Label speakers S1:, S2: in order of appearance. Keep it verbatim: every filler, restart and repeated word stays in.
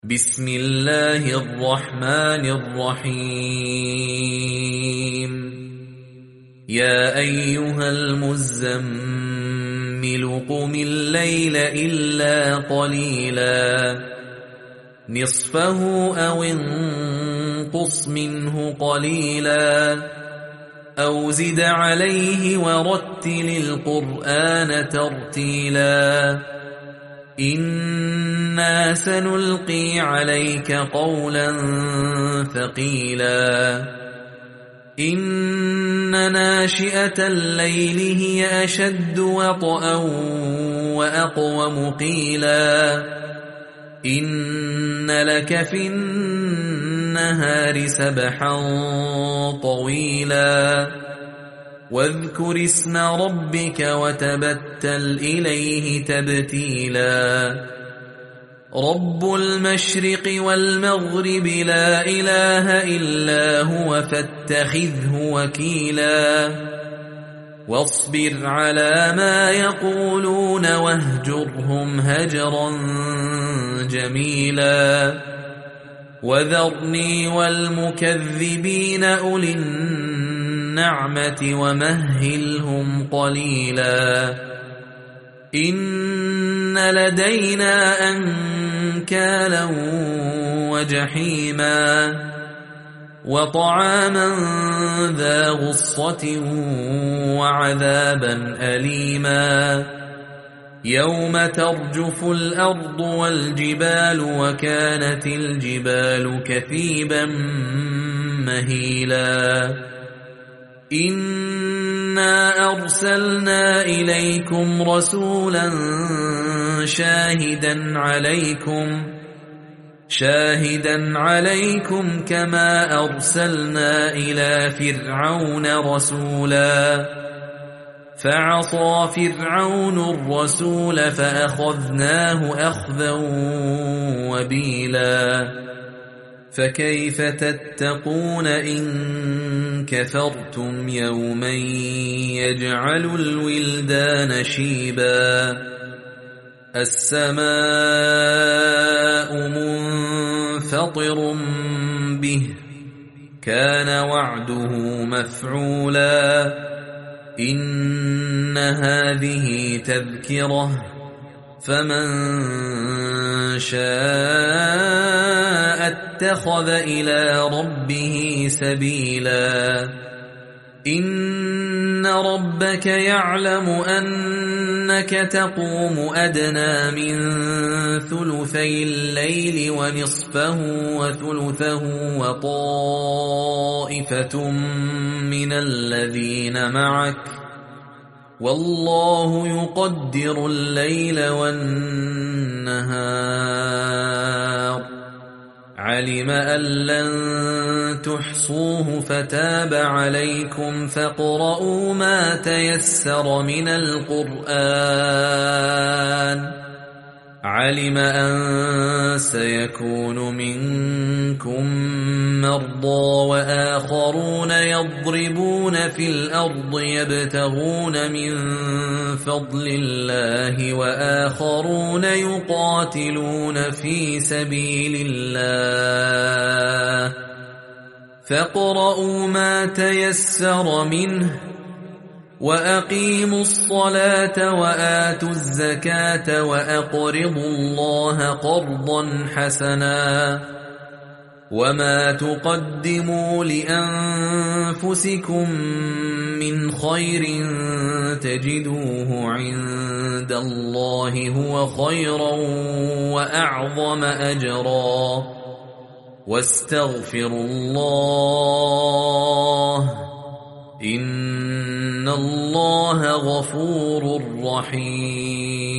S1: بسم الله الرحمن الرحيم يا أيها المزمل قم الليل إلا قليلا نصفه أو انقص منه قليلا أو زد عليه ورتل القرآن ترتيلا إنا سنلقي عليك قولا ثقيلا إن ناشئة الليل هي أشد وطئا وأقوم قيلا إن لك في النهار سبحا طويلا واذكر اسم ربك وتبتل إليه تبتيلا رب المشرق والمغرب لا إله إلا هو فاتخذه وكيلا واصبر على ما يقولون واهجرهم هجرا جميلا وذرني والمكذبين أولي النعمة ومهلهم قليلا إن لدينا أنكالا وجحيما وطعاما ذا غصة وعذابا أليما يوم ترجف الأرض والجبال وكانت الجبال كثيبا مهيلا إنا أرسلنا إليكم رسولا شاهدا عليكم شاهدا عليكم كما أرسلنا إلى فرعون رسولا فعصى فرعون الرسول فأخذناه أخذا وبيلا فكيف تتقون إن كفرتم يوما يجعل الولدان شيبا السماء منفطر به كان وعده مفعولا إن هذه تذكرة فمن شاء اتخذ إلى ربه سبيلا إن ربك يعلم أنك تقوم أدنى من ثلثي الليل ونصفه وثلثه وطائفة من الذين معك والله يقدر الليل والنهار علم أن لن تحصوه فتاب عليكم فاقرؤوا ما تيسر من القرآن علم أن سيكون منكم مرضى وآخرون يضربون في الأرض يبتغون من فضل الله وآخرون يقاتلون في سبيل الله فاقرؤوا ما تيسر منه وأقيموا الصلاة وآتوا الزكاة وأقرضوا الله قرضا حسنا وما تقدموا لأنفسكم من خير تجدوه عند الله هو خيرا وأعظم أجرا واستغفروا الله إن الله غفور رحيم